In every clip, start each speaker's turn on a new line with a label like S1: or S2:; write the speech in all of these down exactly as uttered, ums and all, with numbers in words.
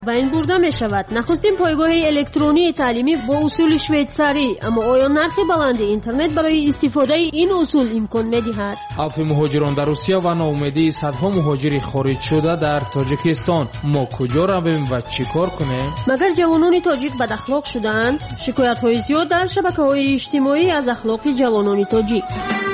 S1: و این برده می شود نخستین پایگاه الکترونی تعلیمی با اصول شویتزاری، اما آیا نرخ بلند اینترنت برای استفاده این اصول امکان می دهد؟
S2: عفو مهاجران در روسیه و ناامیدی صدها مهاجر خارج شده در تاجیکستان. ما کجا رویم و چیکار کنیم؟
S1: مگر جوانان تاجیک بد اخلاق شدند؟ شکایت های زیاد در شبکه‌های اجتماعی از اخلاق جوانان تاجیک.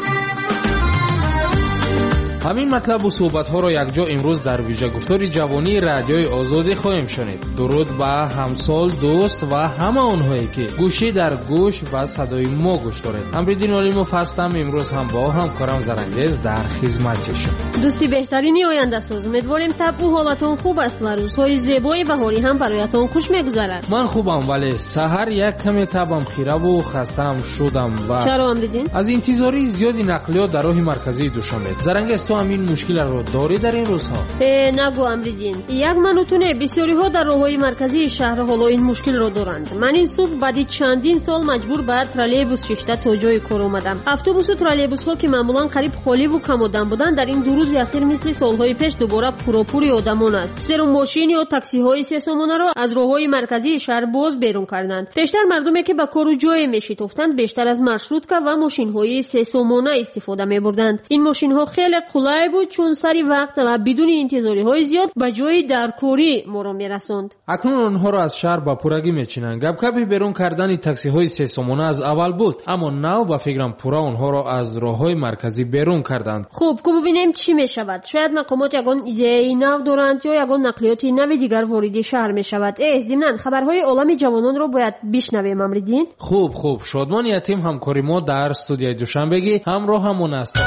S2: همین مطلب و صحبت‌ها را یکجا امروز در ویژه گفتار جوانی رادیوی آزادی خواهیم شنید. درود به همسال، دوست و همه آنهایی که گوشی در گوش و صدای ما گوش دارید. امریدین علیموف هستم. امروز هم با همکارم زرنگیز در خدمت شما.
S1: دوستی بهترین آینده ساز، امیدواریم طبع و حالتون خوب است و روزهای زیبای بهاری هم برایتان خوش می‌گذرد.
S2: من خوبم ولی سحر یک کمی طبعم خیره و خستم شدم و
S1: چرا امریدین؟
S2: از انتظاری زیادی نقلیات در راه مرکزی دوشنبه. زرنگیز تو همین مشکل رو داری در این روزها؟
S1: نگو امریدین، یک منوتونه بسیاری ها در راههای مرکزی شهر حالا این مشکل رو دارند. من این صبح بعد چندین سال مجبور به ترالیبوس ششته تا جای کار اومدم. اتوبوس و ترالیبوس ها که معمولا قریب خالی و کم آدم بودن در این دو روز اخیر مثل سالهای پیش دوباره پروپوری آدمان است. زیرا ماشین یا تاکسی های سه سامانه را از راههای مرکزی شهر باز بیرون کردند. بیشتر مردمی که به کار و جای میشتافتند بیشتر از مارشروتکا و ماشین های سه سامانه استفاده میبردند. این ماشین ها خیلی قلای بود چون سری وقت و بدون انتظاری های زیاد به جای درکاری ما را میرساند.
S2: اکنون آنها را از شهر به پورگی میچینند. گپگپی بیرون کردن تاکسی های سه سامانه از اول بود، اما نو به فکرم پورا آنها را از راههای مرکزی بیرون کردند.
S1: خوب کو ببینیم چی میشود. شاید مقامات یگان ایده نو دارند یا یگان نقلیات نو دیگر وارد شهر میشود. اه ضمن خبرهای عالم جوانان را باید بشنویم امریدین.
S2: خوب خوب شادمان یتیم همکاری ما در استودیوی دوشنبگی همراه همون است.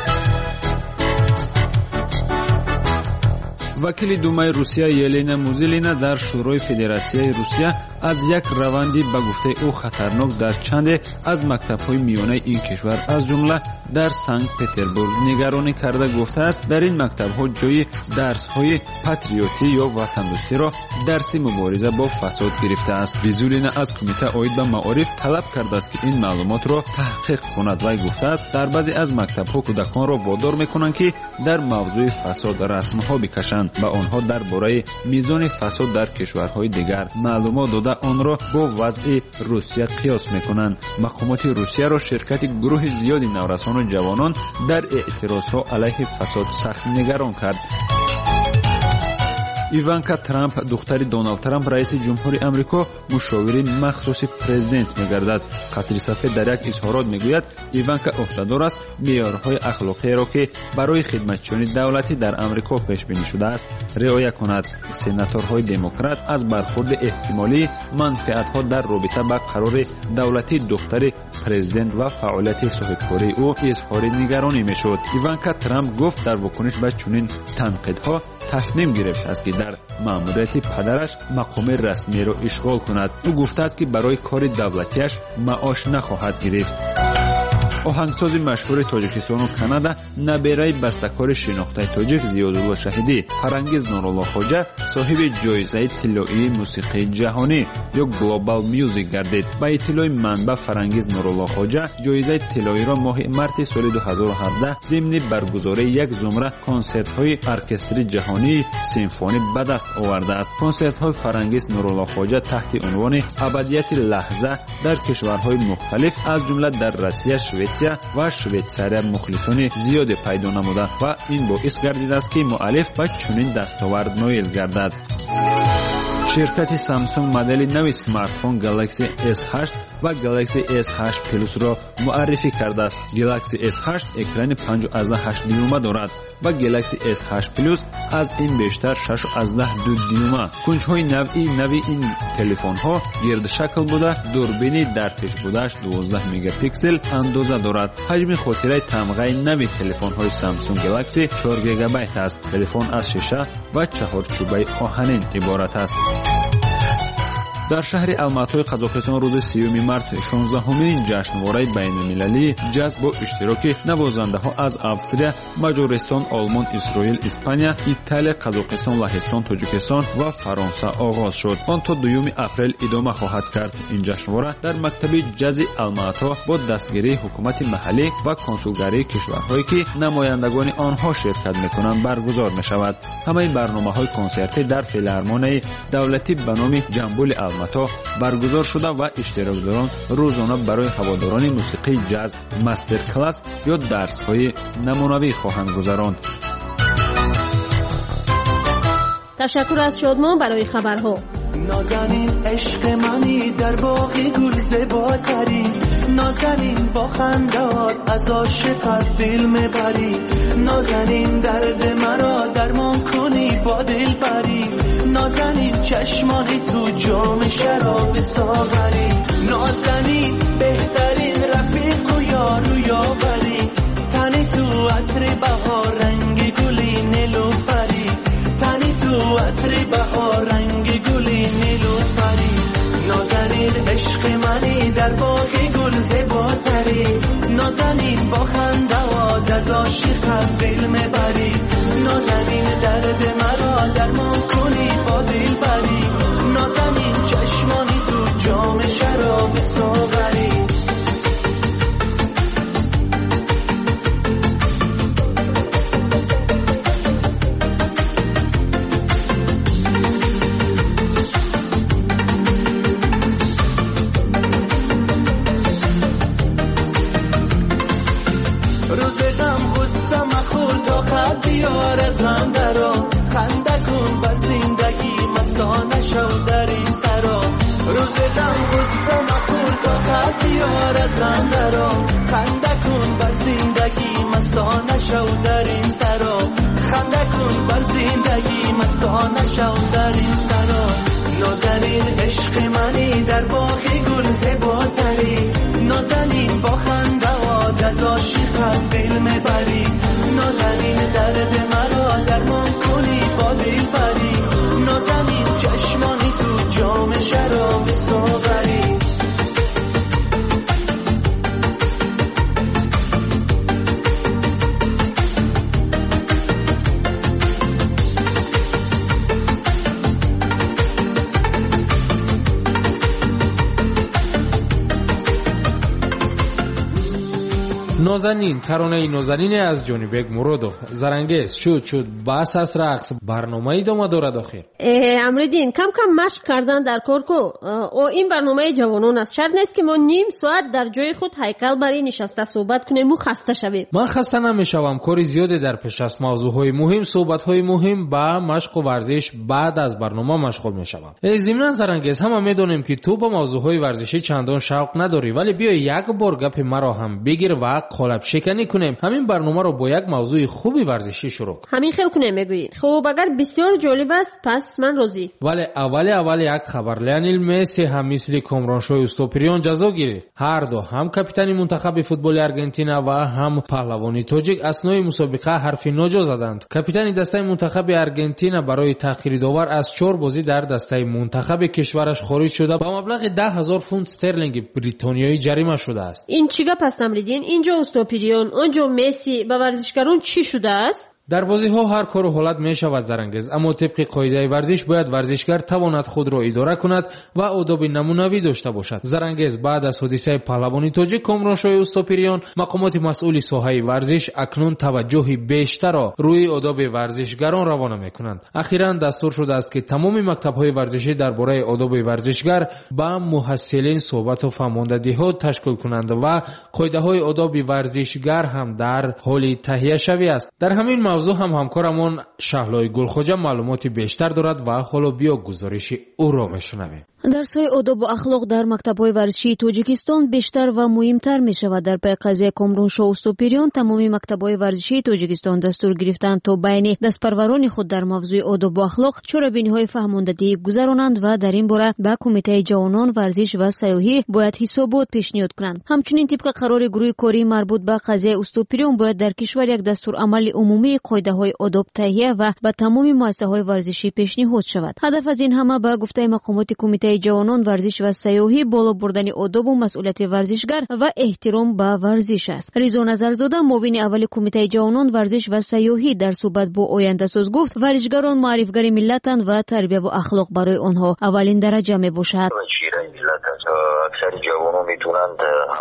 S3: وکیل دومای روسیه یلینا موزیلینا در شورای فدراسیای روسیه از یک روندی به گفته او خطرناک در چند از مکتب‌های میانه این کشور از جمله در سنت پترزبورگ نگرانی کرده گفته است در این مکتب‌ها جای درس‌های پاتریوتی یا وطن‌دوستی را درس مبارزه با فساد گرفته است. ویزولینا از کمیته عاید به معارف طلب کرده است که این معلومات را تحقیق کند و گفته است در بعضی از مکتب‌ها کودکان را وادار می‌کنند که در موضوع فساد رسم‌ها بکشند و آنها درباره میزان فساد در کشورهای دیگر معلومات داده آن را با وضع روسیه قیاس می‌کنند. مقامات روسیه را شرکت گروه زیادی نورسان و جوانان در اعتراضها علیه فساد سخت نگران کرد. ایوانکا ترامپ دختر دونالد ترامپ رئیس جمهوری آمریکا مشاور مخصوص پرزیدنت می‌گردد. قصر سفید در یک اظهارات میگوید ایوانکا عهدهدار است معیارهای اخلاقی را که برای خدمتچیان دولتی در آمریکا پیش بینی شده است رعایت کند. سناتورهای دموکرات از برخورد احتمالی منفعت‌ها در رابطه با قرار دولتی دختر پرزیدنت و فعالیت صاحبکاری او اظهار نگرانی میشد. ایوانکا ترامپ گفت در واکنش به چنین تنقیدها تصمیم گرفته است که در مأموریت پدرش مقام رسمی را اشغال کند. او گفته است که برای کار دولتیش معاش نخواهد گرفت. آهنگساز مشهور تاجیکستان و کانادا نبیره بسته‌کار شناخته تاجیک زیادالله شهیدی فرانگیز نورالله خوجا صاحب جایزه طلایی موسیقی جهانی یا گلوبال میوزیک گردید. با اطلاع منبع فرانگیز نورالله خوجا جایزه طلایی را ماه مارس سال دو هزار و هفده ضمن برگزاری یک زمره کنسرت‌های ارکستری جهانی سیمفونی به دست آورده است. کنسرت‌های فرانگیز نورالله خوجا تحت عنوان ابدیت لحظه در کشورهای مختلف از جمله در روسیه، شوئد و شویتزاری مخلصان زیاد پیدا نموده و این باعث گردیده است که مؤلف به چنین دستاورد نایل گردد. شرکت سامسونگ مدل نوی سمارتفون گالاکسی اس هشت و گالاکسی اس هشت پلوس را معرفی کرده است. گالاکسی اس هشت اکران پنج و هشت دیومه دارد و گالاکسی اس هشت پلوس از این بیشتر شش و دو دیومه. کنج‌های نوعی نوی این تلفن‌ها گرد شکل بوده، دوربین در پیش بودش دوازده مگاپیکسل اندازه دارد. حجم خاطره تمغه نوی تلفن‌های سامسونگ گالاکسی چهار گیگابایت است. تلفن از شیشه و چهار چوبه آهنین عبارت است. در شهر الماتای قزاقستان روز سیوم مارت شانزدهمین جشنواره بین‌المللی جاز با اشتراک نوازنده‌ها از австрия، مجارستان، آلمان، اسرائیل، اسپانیا، ایتالیا، قزاقستان، لهستان، تاجیکستان و فرانسه آغاز شد. آن تا دوم اپریل ادامه خواهد کرد. این جشنواره در مکتب جاز الماتا با دستگیری حکومت محلی و کنسولگری کشورهایی که نمایندگان آنها شرکت می‌کنند برگزار می‌شود. همه برنامه‌های کنسرتی در فیلارمونی دولتی به نام جنبول الماتا برگزار شده و اشتراکگزاران روزانه برای هواداران موسیقی جاز مستر کلاس یا درس‌های نمونوی خواهند گذراند.
S1: تشکر از شادمان برای خبرها.
S4: نازنین عشق منی در باغ گل زیباتری، نازنین با خندات از عاشقت دل میبری، نازنین درد مرا درمان کنی با دل بری، نازنین چشمانی تو جام شراب ساغری، نازنین بهترین رفیق و یار و یاوری، تنی تو عطر بهار رنگ گلی نیلوفری، تنی تو عطر بهار رنگ گلی نیلوفری، نازنین عشق منی در باغ گل زیباتری، نازنین با خنده‌ات از عاشقت دل میبری، نازنین درد مرا درمان کنی با دل بری، نازنین چشمانی تو جام شراب ساغری. بیار از هم درا خنده کن بر زندگی مستانه شو در این سرا، روز غم غصه مخور تا قد بیار از هم درا خنده کن بر زندگی مستانه شو در این سرا، خنده کن بر زندگی مستانه شو در این سرا، نازنین عشق منی در باغ گل زیباتری، نازنین با خنده‌ات از عاشقت دل میبری، نازنین درد مرا درمان کنی با دل بری، نازنین چشمانی تو جام شراب ساغری.
S2: نازنین ترانه نازنین از جونی بیگ مرودوف زرنگیز شد شد بس از رقص برنامه ادامه دارد. آخر
S1: امردین کم کم مشق کردن در کورکو او این برنامه جوانان است. شرط نیست که ما نیم ساعت در جای خود هیکل بری نشسته صحبت کنیم و خسته شویم.
S2: من خسته نمیشوم. کاری زیادی در پیش است. موضوعهای مهم، صحبت‌های مهم با مشق و ورزش بعد از برنامه مشغول میشوم. ضمن زرنگیز همه میدونیم که تو با موضوعهای ورزشی چندان شوق نداری، ولی بیا یک بار گپ مرا هم بگیر و قالب شکنی کنیم. همین برنامه رو با یک موضوع خوبی ورزشی شروع کنیم.
S1: همین خیلی کنه میگویی. خب اگر بسیار جالب است پس من راضی.
S2: ولی اول اول یک خبر. لیونل مسی هم مثل کامرانشوی استوپریان جزا گیرید. هر دو هم کاپیتان منتخب فوتبال ارجنتینا و هم پهلوانی تاجیک اثنای مسابقه حرفی ناجا زدند. کاپیتان دسته منتخب ارجنتینا برای تأخیر داور از چهار بازی در دسته منتخب کشورش خارج شده با مبلغ ده هزار پوند استرلینگ بریتانیایی جریمه شده است.
S1: این چیگه پس نمریدین؟ اینجا استوپریان، آنجا مسی. با ورزشکاران چی شده است؟
S2: در بازی ها هر کار و حالت می شود زرنگیز، اما طبق قاعده ورزش باید ورزشکار تواند خود را اداره کند و آداب نمونوی داشته باشد. زرنگیز بعد از حادثه پهلوانی تاجیک کامرانشوی استوپریان، مقامات مسئول ساحه ورزش اکنون توجه بیشتر را روی آداب ورزشگران روانه می کنند. اخیراً دستور شده است که تمام مکتب های ورزشی درباره آداب ورزشگر با محصلین صحبت و فرماندهی ها تشکیل کنند و قاعده های آداب ورزشگر هم در حال تهیه شوی است. در همین موضوع هم همکارمون شهلای گلخوجه معلوماتی بیشتر دارد و حالا بیا گزارش او را بشنویم.
S5: درس‌های آداب و اخلاق در مکتب‌های ورزشی تاجیکستان بیشتر و مهمتر می‌شود. در پی قضیه کامرانشو استوپریان تمامی مکتب‌های ورزشی تاجیکستان دستور گرفتند تا بین دستپروران خود در موضوع آداب و اخلاق چاره‌بینی‌های فهماندهی گذرانند و در این باره به کمیته جوانان ورزش و سیاحی باید حسابات پیشنهاد کنند. همچنین طبق قرار گروه کاری مربوط به قضیه استوپریان باید در کشور یک دستور عمل عمومی قاعده‌های آداب تهیه و به تمامی مؤسسه‌های ورزشی پیشنهاد شود. هدف از این همه به گفته مقامات کمیته кумитаи ҷавонон варзиш ва сайёҳӣ боло бурдани одобу масъулияти варзишгар ва эҳтиром ба варзиш аст. Ризо Назарзода, муовини аввали кумитаи ҷавонон варзиш ва сайёҳӣ, дар суҳбат бо Ояндасоз гуфт, варзишгарон муаррифгари миллатанд ва тарбияву ахлоқ барои онҳо аввалин дараҷа мебошад.
S6: аксари ҷавонон метавонанд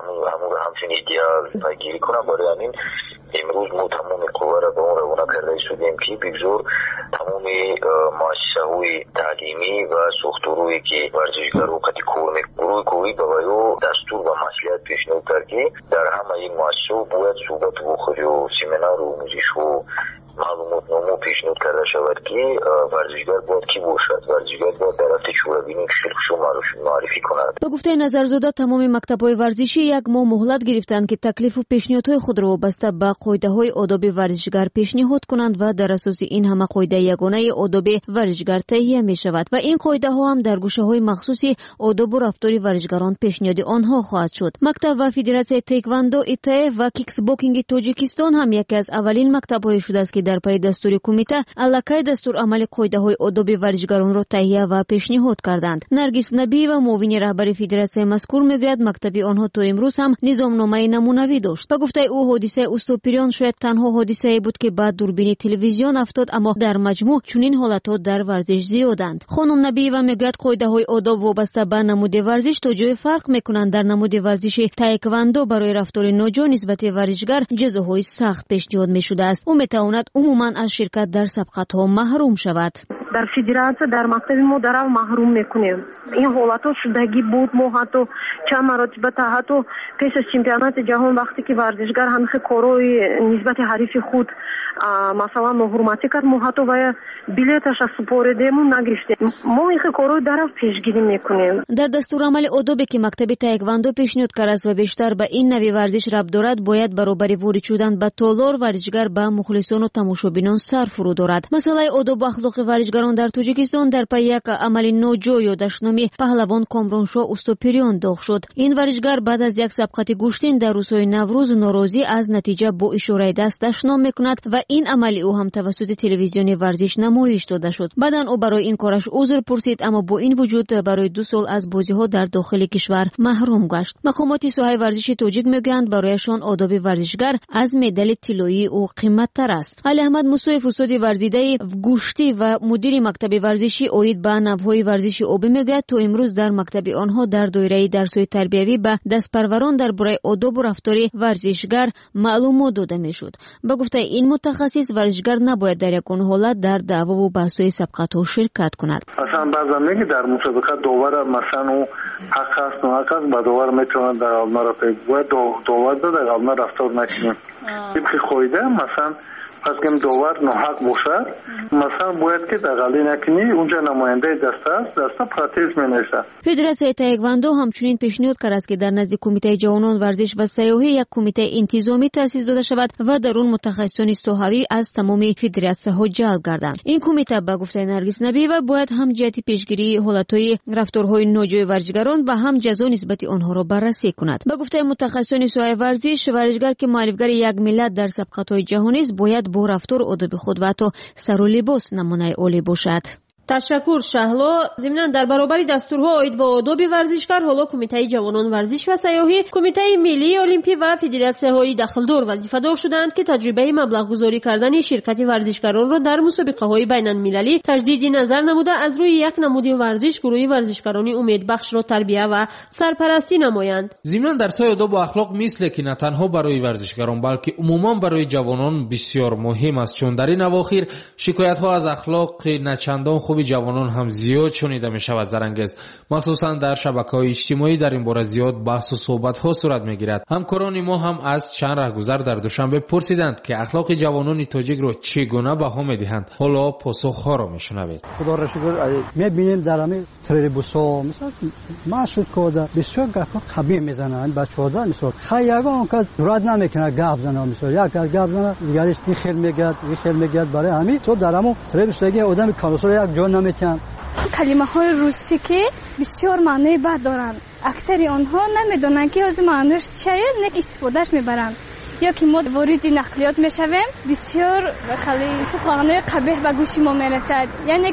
S6: ҳамчун идеал пайгирӣ кунанд. барои ҳамин имрӯз мо тамоми қувваро ба он равона карда истодем ки бигзор тамоми муассисаҳои таълимӣ ва сохторое ки варзишгаро қади кор мекунанд, гурӯҳи корӣ ба ваё дастур ва маслиҳат пешниҳод кард ки дар ҳамаи муассисаҳо бояд суҳбату вохӯр ё семинару омӯзишҳо маълумотномо пешниҳод карда шавад ки варзишгар бояд кӣ бошад. варзишгар бояд дар рафти чорабинӣ кишилхушо маърифӣ кунад.
S5: ба гуфтаи Назарзода, тамоми мактабҳои варзишӣ як моҳ муҳлат гирифтанд ки таклифу пешниҳодҳои худро вобаста ба қоидаҳои одоби варзишгар пешниҳод кунанд ва дар асоси ин ҳама қоидаи ягонаи одоби варзишгар таҳия мешавад ва ин қоидаҳо ҳам дар гӯшаҳои махсуси одобу рафтори варзишгарон пешниҳоди онҳо хоҳад шуд. Мактаб ва Федератсияи Тейквондо ИТФ ва киксбокинги Тоҷикистон ҳам яке аз аввалин мактабҳое шудааст ки дар пайи дастури кумита аллакай дастурамали қоидаҳои одоби варзишгаронро таҳия ва пешниҳод карданд. Наргис Набиева, муовини раҳбари федератсияи мазкур, мегӯяд мактаби онҳо то имрӯз ҳам низомномаи намунавӣ дошт. Ба гуфтаи ӯ, ҳодисаи уступирён шояд танҳо ҳодисае буд ки ба дурбини телевизион афтод, аммо дар маҷмӯъ чунин ҳолатҳо дар варзиш зиёданд. хонум Набиева мегӯяд қоидаҳои одоб вобаста ба намуди варзиш то ҷое фарқ мекунанд. дар намуди варзиши таеквондо барои рафтори ноҷо нисбати варзишгар ҷазоҳои сахт пешниҳод мешудааст. ӯ метавонад умуман аз ширкат дар сабқатҳо маҳрум шавад.
S7: дар федератсия дар мактаби мо дарав маҳрум мекунем. ин ҳолатҳо шудагӣ буд. мо ҳатто чанд маротиба та ҳатто пеш аз чемпионати ҷаҳон вақте ки варзишгар ҳамихе корои нисбати ҳарифи худ масалан ноҳурматӣ кард, мо ҳатто вая билеташа супоридему нагирифтем. мо ихе корои дарав пешгирӣ мекунем.
S5: дар дастурамали одобе ки мактаби таеквондо пешниҳод кардааст ва бештар ба ин нави варзиш рабт дорад, бояд баробари ворид шудан ба толор варзишгар ба мухлисону тамошобинон сар фурӯ дорад. масъалаи одобу ахлоқи варзишгарон дар Тоҷикистон дар пайи як амали ноҷо ё дашноми паҳлавон Комроншоҳ Уступирён доғ шуд. ин варзишгар баъд аз як сабқати гӯштин дар рӯзҳои Наврӯз норозӣ аз натиҷа бо ишораи даст дашном мекунад ва ин амали ӯ ҳам тавассути телевизиони варзиш намоиш дода шуд. баъдан ӯ барои ин кораш узр пурсид, аммо бо ин вуҷуд барои ду сол аз бозиҳо дар дохили кишвар маҳрум гашт. мақомоти соҳаи варзиши тоҷик мегӯянд барояшон одоби варзишгар аз медали тиллоии ӯ қимматтар аст. Алиаҳмад Мусоев, устоди варзидаи гӯштӣ ва мудири мактаби варзишӣ оид ба навъҳои варзиши обӣ мегӯяд, то имрӯз дар мактаби онҳо дар доираи дарсҳои тарбиявӣ ба дастпарварон дар бораи одобу рафтори варзишгар маълумот дода мешуд. ба гуфтаи ин мутахассис, варзишгар набояд дар ягон ҳолат дар даъвову баҳсҳои сабқатҳо ширкат кунад.
S8: масалан баъзан меги дар мусобиқа довара масалан ӯ ҳақ аст ноҳақ аст, ба довар метавонад дар алмаро бояд довар дод, дар алма рафтор накунем. тибқи қоида масалан пас кем довар ноҳақ бошад, масалан бояд ки дағалӣ накунӣ, унҷа намояндаи даста аст, даста протез менависад.
S5: Федератсияи таеквондо ҳамчунин пешниҳод кардааст ки дар назди кумитаи ҷавонон варзиш ва сайёҳӣ як кумитаи интизомӣ таъсис дода шавад ва дар он мутахассисони соҳавӣ аз тамоми федератсияҳо ҷалб гарданд. ин кумита, ба гуфтаи Наргис Набиева, бояд ҳам ҷиҳати пешгирии ҳолатҳои рафторҳои ноҷои варзишгарон ва ҳам ҷазо нисбати онҳоро баррасӣ кунад. ба гуфтаи мутахассисони соҳаи варзиш, варзишгар ки муаллифгари як миллат дар сабқатҳои ҷаҳонист, бояд бо рафтору одоби худ ва ҳатто сару либос намунаи олӣ бошад.
S1: ташаккур Шаҳло. зимнан дар баробари дастурҳо оид ба одоби варзишгар, ҳоло кумитаи ҷавонон варзиш ва сайёҳӣ, кумитаи миллии олимпӣ ва федератсияҳои дахлдор вазифадор шуданд ки таҷрибаи маблағгузорӣ кардани ширкати варзишгаронро дар мусобиқаҳои байналмилалӣ таҷдиди назар намуда, аз рӯи як намуди варзиш гурӯҳи варзишгарони умедбахшро тарбия ва сарпарастӣ намоянд.
S2: зимнан дарсҳои одобу ахлоқ мисле ки на танҳо барои варзишгарон, балки умуман барои ҷавонон бисёр муҳим аст, чун дар ин авохир шикоятҳо аз ахлоқи начандон хуби ҷавонон ҳам зиёд шунида мешавад. зарангез махсусан дар шабакаҳои иҷтимоӣ дар ин бора зиёд баҳсу суҳбатҳо сурат мегирад. ҳамкорони мо ҳам аз чанд раҳгузар дар душанбе пурсиданд ки ахлоқи ҷавонони тоҷикро чӣ гуна баҳо медиҳанд. ҳоло посухҳоро мешунавед.
S9: худоро шукр мебинем дар ҳамин троллейбусҳо мисол маршрут кода бисёр гафҳо қабиҳ мезананд. бачаҳода мисол хай ягон кас ҷуръат намекунад гап зана, мисол як кас гап зана дигариш ин хел мегӯяд ин хел мегӯяд. барои ҳамин то дар ҳамон троллейбусдagi одами калосро як ҷо наметиҳанд.
S10: калимаҳои русӣ ки бисёр маънои бад доранд, аксари онҳо намедонанд ки ҳозир маънояш чиест, нек истифодаш мебаранд. ё ки мо вориди нақлиёт мешавем, бисёр маънои қабеҳ ба гӯши мо мерасад. яъне ки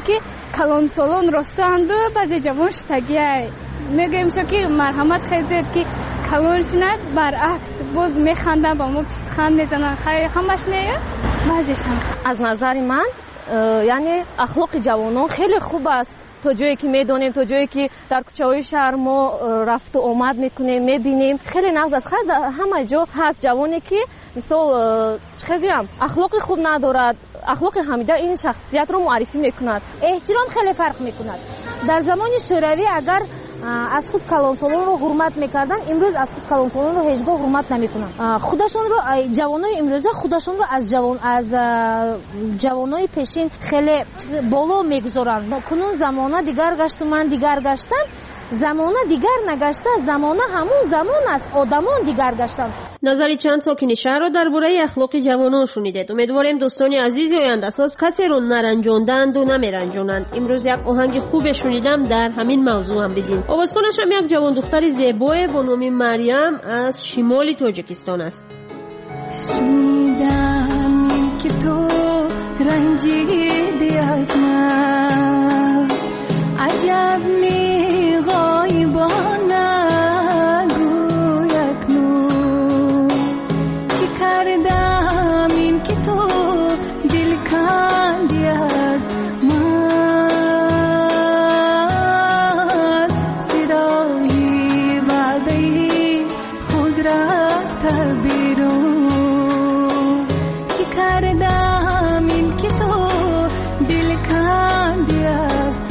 S10: کلان سالان رستند و بعضی جوان شتگی میگیم شو که مرحمت خیزید که کلان شند برعکس باز میخندن با ما پسخند میزنن خیلی همش نیه بعضیشان.
S11: از نظر من یعنی اخلاق جوانان خیلی خوب است. تا جایی که میدونیم تا جایی که در کوچه‌های شهر ما رفت و آمد میکنیم میبینیم خیلی نقد است. خیلی همه جا هست جوانی که مثلا چه بگم اخلاق خوب ندارد. اخلاق حمیده این شخصیت رو معرفی میکند.
S12: احترام خیلی فرق میکند. در زمان شوروی اگر از خود کلانسالان رو حرمت میکردن امروز از خود کلانسالان رو هیچگاه حرمت نمیکنن. خودشون رو جوانای امروزه خودشون رو از جوان از جوانای پیشین خیلی بالا میگذارن. کنون زمانه دیگر گشت من دیگر گشتم زمانه دیگر نگشته زمانه همون زمان است آدمان دیگر گشتن.
S1: نظری چند ساکن شهر را درباره اخلاق جوانان شنیدید. امیدواریم دوستان عزیز آینده اساس کسی رو نرنجاندند و نمیرنجانند. امروز یک آهنگ خوب شنیدم در همین موضوع هم بدیم. آوازخوانش هم یک جوان دختر زیبای با نام مریم از شمال تاجیکستان است.
S13: شنیدم که تو رنجیدی از من عجب می غایبانه گو اکنون چی کردم این که تو دل کندی از من زیرایی وعده خود رفته بیرون چی کردم این که تو دل کندی از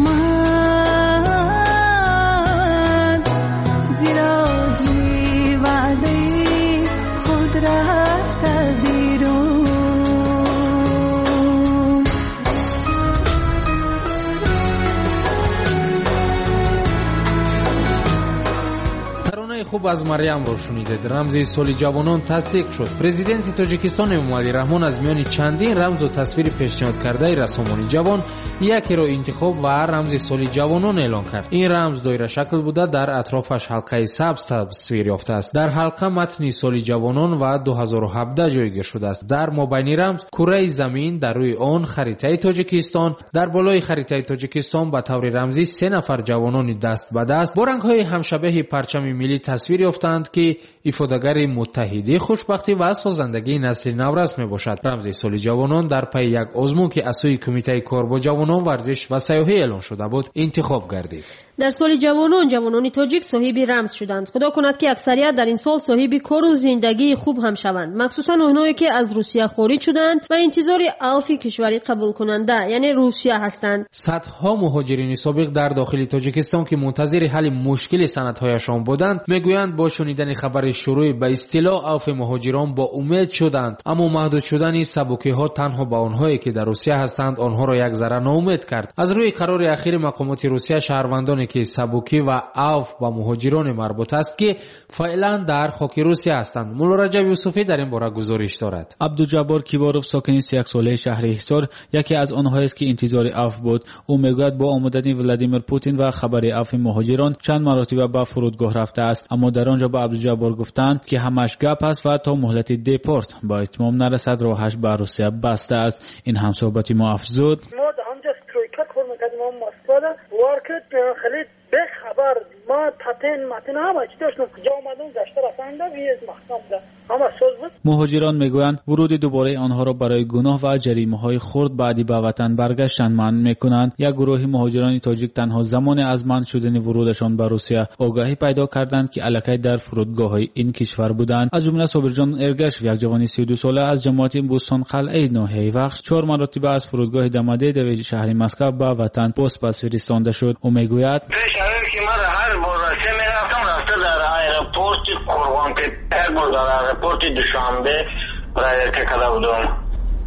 S2: خوب از مریم رو شنیدید. رمز سال جوانان تصدیق شد. پرزیدنت تاجیکستان امامعلی رحمان از میان چندین رمز و تصویر پیشنهاد کرده رسانه‌ای جوان یکی رو انتخاب و رمز سال جوانان اعلان کرد. این رمز دایره شکل بوده در اطرافش حلقه سبز تصویر یافته است. در حلقه متن سال جوانان و دو هزار و هفده جایگیر شده است. در مابین رمز کره زمین، در روی آن خریطه تاجیکستان، در بالای خریطه تاجیکستان به طور رمزی سه نفر جوانان دست به دست با رنگ‌های همشبه پرچم ملی تصویر یافتند که افادگر متحدی خوشبختی و سازندگی نسل نو رسم میباشد. رمز سال جوانان در پی یک آزمون که از سوی کمیته کار با جوانان ورزش و سیاحی اعلان شده بود انتخاب گردید.
S1: در سال جوانان جوانان تاجیک صاحب رمز شدند. خدا کند که اکثریت در این سال صاحب کار و زندگی خوب هم شوند، مخصوصا اونایی که از روسیه خارج شدند و انتظار عفو کشوری قبول کننده یعنی روسیه هستند.
S2: صدها مهاجرین سابق در داخل تاجیکستان که منتظر حل مشکل سندهایشان بودند میگویند با شنیدن خبر شروع به اصطلاح عفو مهاجران با امید شدند، اما محدود شدن سبکی ها تنها به آنهایی که در روسیه هستند آنها را یک ذره ناامید کرد. از روی قرار اخیر مقامات روسیه شهروندان که سبکی و عفو با مهاجران مربوط است که فعلا در خاک روسیه هستند. مولا رجب یوسفی در این باره گزارش دارد.
S3: عبدالجبار کیباروف ساکن سی و یک ساله شهر حصار یکی از آنهایی است که انتظار عفو بود. او میگوید با آمدن ولادیمیر پوتین و خبر عفو مهاجران چند مرتبه به فرودگاه رفته است، اما در آنجا به عبدالجبار گفتند که همش گپ است و تا مهلت دپورت با اتمام نرسد راهش به روسیه بسته است. این هم صحبتی ما افزود.
S14: ما همجا استرویکا کار میکردیم ما مسئول وارکت خلید به خبر ما تاتین متن همه چی داشتم کجا اومدن گشته رسانده ویز محکم ده همه سوز بود.
S3: مهاجران میگویند ورود دوباره آنها را برای گناه و جریمه های خرد بعدی به وطن برگشتن منع میکنند. یک گروه مهاجران تاجیک تنها زمان از منع شدن ورودشان به روسیه آگاهی پیدا کردند که الکی در فرودگاه های این کشور بودند. از جمله صابرجان ارگش یک جوان سی و دو ساله از جماعت بوستان قلعه ناحیه وخش چهار مرتبه از فرودگاه دمده دوی شهر مسکو به وطن پست پس فرستاده شد. او میگوید
S6: که من هر بار رسه می رفتم رفته در ایرپورت قربان تپه بود، در ایرپورت دوشنبه برای که کلا بودم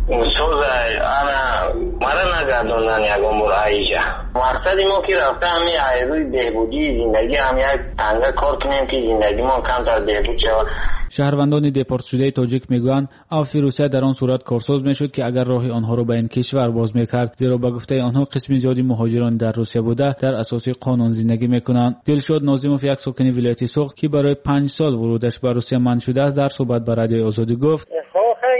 S6: سوز انا مرا نگردوندن یکم بر ایجا مقصدی ما که رفته همی ایروی بهبودی زندگی هم یک تنگه کار کنیم که زندگی ما کم تر بهبود شود.
S3: شهروندان دپورت شده تاجیک میگویند عفو روسیه در آن صورت کارساز میشد که اگر راه آنها را به این کشور باز میکرد، زیرا به گفته آنها قسم زیادی مهاجران در روسیه بوده در اساس قانون زندگی میکنند. دلشاد ناظموف یک ساکن ولایت سوخت که برای پنج سال ورودش به روسیه منع شده است در صحبت با رادیو آزادی گفت
S14: این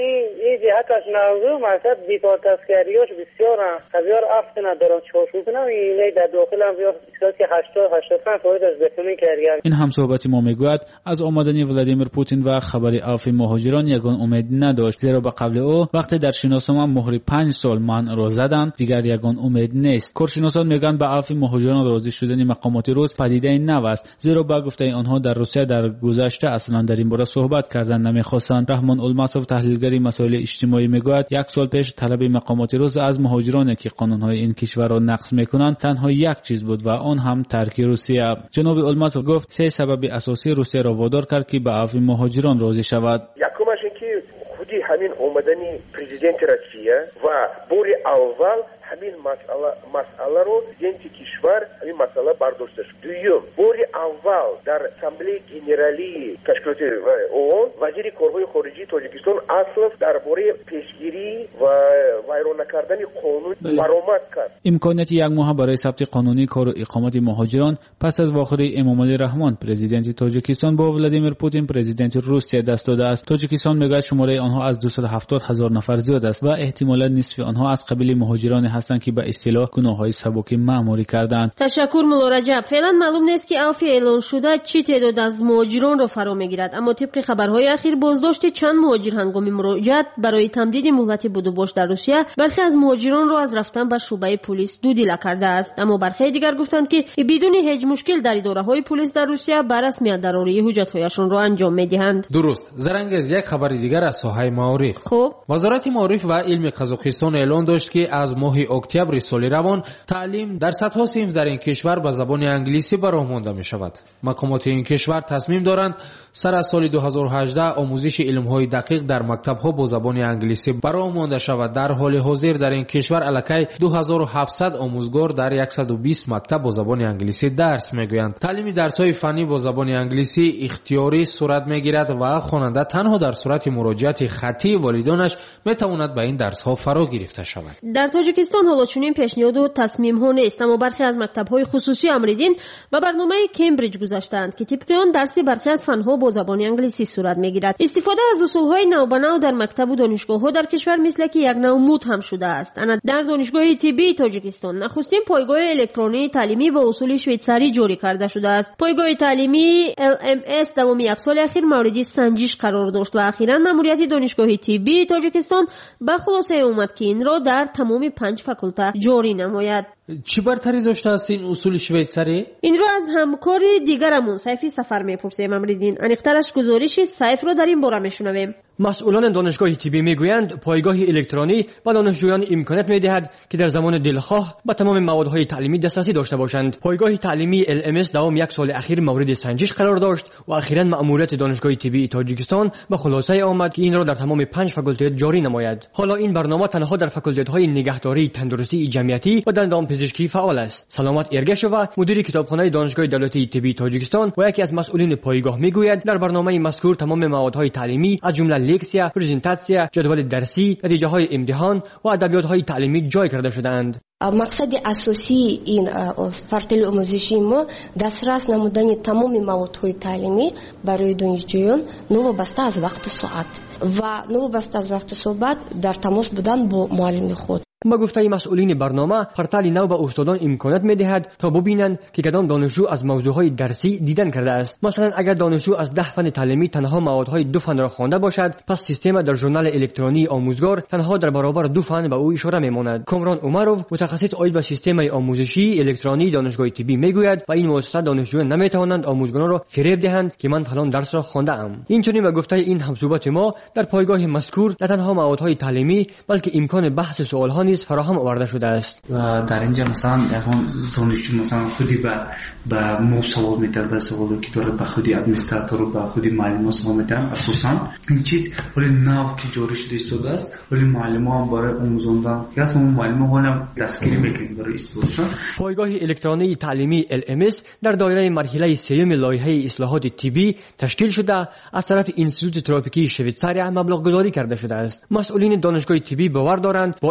S14: این جهتش نوزو مقصد دیپارتاسکریاش بسیار بسیار افت ندارن چوشو کنم این در داخل هم بسیار که هشتاد هشتاد و پنج فاصله از بتونی کردن.
S3: این همصحبت ما میگوید از آمدن ولادیمیر پوتین و خبر عفو مهاجران یگان امید نداشت، زیرا به قبل او وقتی در شناسنامه مهر پنج سال منع را زدند دیگر یگان امید نیست. کارشناسان میگن به عفو مهاجران راضی شدن مقامات روس پدیده نو است، زیرا با گفته آنها در روسیه در گذشته اصلا در این باره صحبت کردن نمیخواستند. رحمان الماسوف تحلیلگری مسائل اجتماعی میگوید یک سال پیش طلب مقامات روس از مهاجرانی که قانونهای این کشور را نقض میکنند تنها یک چیز بود و آن هم ترک روسیه. جناب الماسوف گفت سه سبب اساسی روسیه را وادار کرد که به عفو مهاجران راضی شود.
S15: یکمش اینکه خودی همین اومدن پرزیدنت روسیه و بوری اول همین مسئله مسئله رو جنتی کشور همین مسئله برداشته شد. دوم بوری اول در اسامبله گنرالی تشکیلات اون وزیر کارهای خارجی تاجیکستان اصلا درباره پیشگیری و ویران نکردن قانون برآمد کرد.
S3: امکانیت یک ماه برای ثبت قانونی کار و اقامت مهاجران پس از واخری امامعلی رحمان پرزیدنت تاجیکستان با ولادیمیر پوتین پرزیدنت روسیه دست داده است. تاجیکستان میگه شماره آنها از دویست و هفتاد هزار نفر زیاد است و احتمالاً نصف آنها از قبیل مهاجران هستند که به اصطلاح گناه‌های سبک معمولی کردند.
S1: تشکر مولا رجب. فعلا معلوم نیست که عفو اعلان شده چی تعداد از مهاجران را فرا میگیرد، اما طبق خبرهای اخیر بازداشت چند مهاجر هنگام مراجعت برای تمدید مهلت بودوباش در روسیه برخی از مهاجران را از رفتن به شعبه پلیس دودیله کرده است، اما برخی دیگر گفتند که بدون هیچ مشکل در اداره‌های پلیس در روسیه به رسمیت دراری حجت‌هایشان را انجام می‌دهند.
S2: درست. زرنگز یک خبر دیگر از ساحه معارف.
S1: خب
S2: وزارت معارف و علم قزاقستان اعلان داشت که از ماه اکتبر سال روان تعلیم در صدها صنف در این کشور به زبان انگلیسی براه مانده می شود. مقامات این کشور تصمیم دارند سر از سال دو هزار و هجده آموزش علم‌های دقیق در مکتب‌ها با زبان انگلیسی براه مانده شود. در حال حاضر در این کشور الکی دو هزار و هفتصد آموزگار در صد و بیست مکتب با زبان انگلیسی درس می‌گویند. تعلیم درس‌های فنی با زبان انگلیسی اختیاری صورت می‌گیرد و خواننده تنها در صورت مراجعت خطی والدانش می‌تواند به این درس‌ها فرا گرفته شود.
S1: در تاجیکستان حالا چنین پیشنهاد و تصمیم‌ها نیست، اما برخی از مکتب‌های خصوصی امریدین به برنامه کمبریج گذاشتند که طبق آن درسی برخی از فن‌ها با زبان انگلیسی صورت می‌گیرد. استفاده از اصول‌های نو در مکتب و دانشگاه‌ها در کشور مثل که یک نوع مد هم شده است. انا در دانشگاه طبی تاجیکستان نخستین پایگاه الکترونی تعلیمی با اصول شویتزری جاری کرده شده است. پایگاه تعلیمی ال ام اس دوام یک سال اخیر مورد سنجش قرار داشت و اخیراً ماموریت دانشگاه طبی تاجیکستان به خلاصه اومد که این را در تمام پنج فاکولته جاری نماید.
S2: چی برتری داشته است این اصول شویتزری؟
S1: این را از همکار دیگرمون سیفی سفر میپرسیم. امریدین انیخترش گزارش سیف را در این باره میشنویم.
S16: مسئولان دانشگاه طبی میگویند پایگاه الکترونی به دانشجویان امکانیت میدهد که در زمان دلخواه به تمام موادهای تعلیمی دسترسی داشته باشند. پایگاه تعلیمی ال ام اس دوام یک سال اخیر مورد سنجش قرار داشت و اخیراً مأموریت دانشگاه طبی تاجیکستان به خلاصه آمد که این را در تمام پنج فاکولته جاری نماید. حالا این برنامه تنها در فاکولته‌های نگهداری، تندرستی جمعیتی و دندانپزشکی فعال است. سلامت ارگشووا مدیر کتابخانه دانشگاه دولتی طبی تاجیکستان و یکی از مسئولین پایگاه میگوید در برنامه مذکور تمام موادهای تعلیمی از جمله لکسیا، پرزنتاسیا، جدول درسی، نتیجه‌های امتحان و ادبیات‌های تعلیمی جای کرده شده‌اند.
S17: مقصد اساسی این پورتال آموزشی ما دسترس نمودن تمام موادهای تعلیمی برای دانشجویان نوابسته از وقت ساعت و نوابسته از وقت صحبت در تماس بودن با معلم خود.
S16: با گفته مسئولین برنامه پورتال نو به استادان امکانات میدهد تا ببینند که کدام دانشجو از موضوعهای درسی دیدن کرده است. مثلا اگر دانشجو از ده فن تعلیمی تنها موادهای دو فن را خوانده باشد، پس سیستم در ژورنال الکترونی آموزگار تنها در برابر دو فن به او اشاره میماند. کامران عمروف متخصص آید به سیستم آموزشی الکترونی دانشگاه طبی میگوید و این مؤسسات دانشجویان نمیتوانند آموزگاران را فریب دهند که من فلان درس را خوانده ام. این چنین به گفته این همصحبت ما در پایگاه مذکور نه تنها موادهای تعلیمی بلکه امکان بحث سوالها نیز فراهم آورده شده است.
S18: و در اینجا مثلا یکان دانشجو مثلا خودی به به ما سوال میتر به سوالی که داره به خودی ادمنستراتور و به خودی معلم سوال میتر. اساسا این چیز ولی نو که جاری شده استفاده است ولی معلم ها برای آموزاندن یا اصلا معلم ها هم دستگیری میکنند برای استفادهشان.
S16: پایگاه الکترونی تعلیمی ال ام اس در دایره مرحله سوم لایحه اصلاحات طبی تشکیل شده از طرف انستیتوت تروپیکی شویتزریا مبلغ گذاری کرده شده است. مسئولین دانشگاه طبی باور دارند با این راه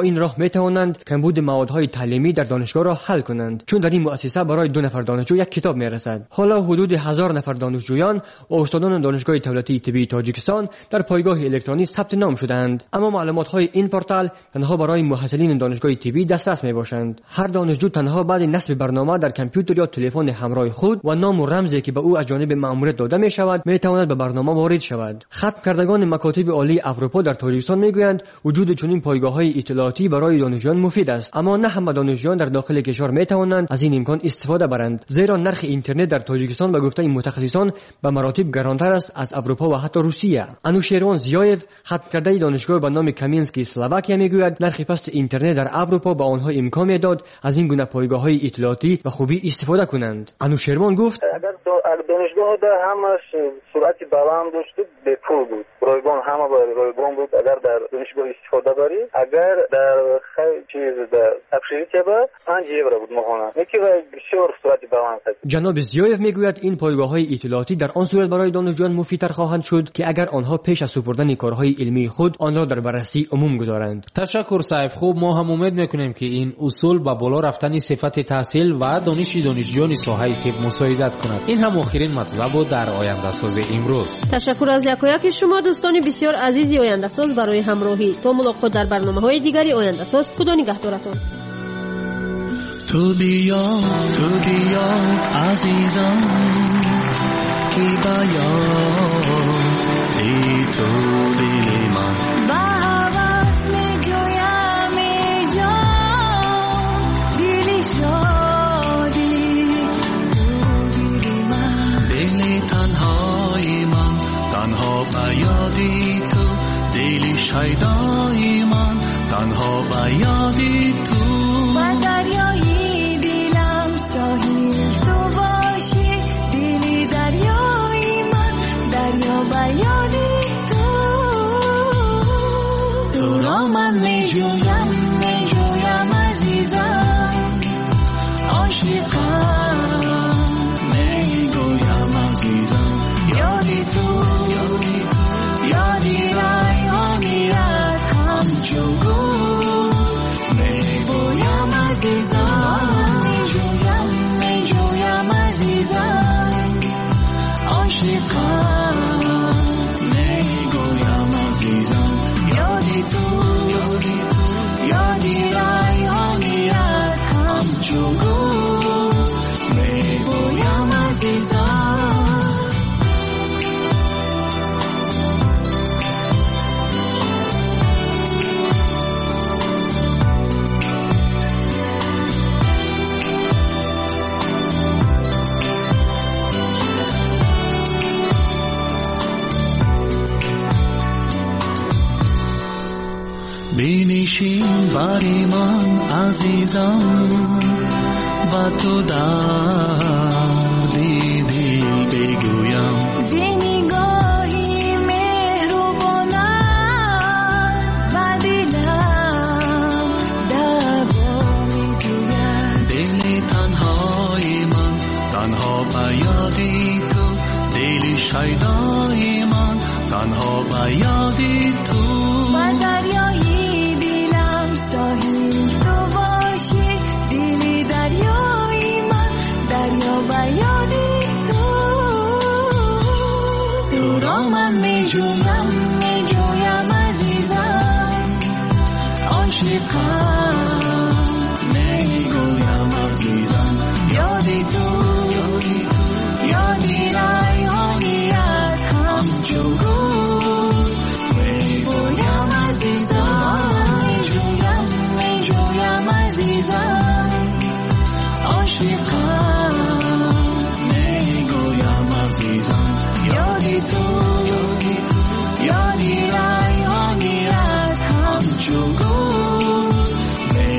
S16: میتوانند کمبود موادهای تعلیمی در دانشگاه را حل کنند، چون در این مؤسسه برای دو نفر دانشجو یک کتاب میرسد. حالا حدود هزار نفر دانشجویان و استادان دانشگاه دولتی طبی تاجیکستان در پایگاه الکترونی ثبت نام شدند، اما معلومات‌های این پورتال تنها برای محصلین دانشگاه طبی دسترس میباشند. هر دانشجو تنها بعد نصب برنامه در کامپیوتر یا تلفن همراه خود و نام و رمزی که به او از جانب مأموریت داده می شود می تواند به برنامه وارد شود. ختم کردگان مکاتب عالی اروپا در تاجیکستان میگویند وجود چنین پایگاه‌های اطلاعاتی برای دانشجویان مفید است، اما نه همه دانشجویان در داخل کشور می توانند از این امکان استفاده برند، زیرا نرخ اینترنت در تاجیکستان به گفته متخصصان به مراتب گرانتر است از اروپا و حتی روسیه. انوشیروان زیایف ختم کرده دانشگاه به نام کامینسکی اسلواکیا میگوید نرخ پست اینترنت در اروپا به آنها امکان میداد از این گونه پایگاه‌های اطلاعاتی و خوبی استفاده کنند. انوشیروان گفت
S19: اگر دانشگاه در همش سرعت بلند داشت به پول بود، رایگان همه با رایگان بود. اگر در دانشگاه استفاده داری، اگر در خیلی چیز در ابشریته با پنج یورو بود ماهانه، یکی بسیار سرعت بلند است.
S16: جناب زیایف میگوید این پایگاه‌های اطلاعاتی در آن صورت برای دانشجویان مفیدتر خواهند شد که اگر آنها پیش از سپردن کارهای علمی خود آن را در بررسی عموم گذارند.
S2: تشکر سیف. خوب، ما هم امید میکنیم که این اصول با بالا رفتن صفت تحصیل و دانش دانشجویان ساحه طب مساعدت کند. این هم آخرین مطلب بود در آینده ساز امروز.
S1: تشکر از یکایک شما دوستان بسیار عزیزی آینده ساز برای همراهی. تا ملاقات در برنامه‌های دیگری آینده ساز. خدا نگهدارتان.
S4: تو بیا تو بیا عزیزم کی بیا ای تو دل من
S13: با حواس می جویم ای جان دلی شادی تو دل من
S4: دل تنهای من تنها بیادی تو دل شیدای من تنها بیادی تو
S13: و دریایی دلم ساحل تو باشی دلی دریایی من دریا بیادی تو تو را من می جویم می جویم عزیزم عاشقم
S4: می گویم عزیزم یادی تو یادی ریحانیت همچو گل می گویم عزیزم
S13: می جویم می جویم عزیزم
S4: عاشقم می گویم عزیزم یادی تو یادی ریحانیت همچو گل می گویم عزیزم. بنشین بری من عزیزم با تو دردی دل بگویم
S13: زنگاهی مهربانم و دلم دوا می جوید
S4: دل تنهای من تنها بیادی تو دل شیدای من تنها بیادی تو
S13: و دریایی دلم ساحل تو باشی دلی دریایی من دریا بیادی تو تو را من می جویم می جویم عزیزم عاشقم
S4: می گویم عزیزم یادی تو یادی ریحانیت همچو گل می گویم عزیزم
S13: می جویم می جویم عزیزم
S4: عاشقم می گویم عزیزم یادی تو یادی ریحانیت همچو گل می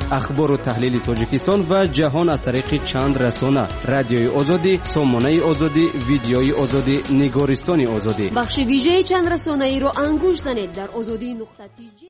S20: اخبار و تحلیل تاجیکستان و جهان از طریق چند رسانه: رادیوی آزادی، سامانه آزادی، ویدیوی آزادی، نگارستان آزادی.
S1: بخش ویژه چند رسانه‌ای رو انگوش زنید در آزادی نقطه تی جی.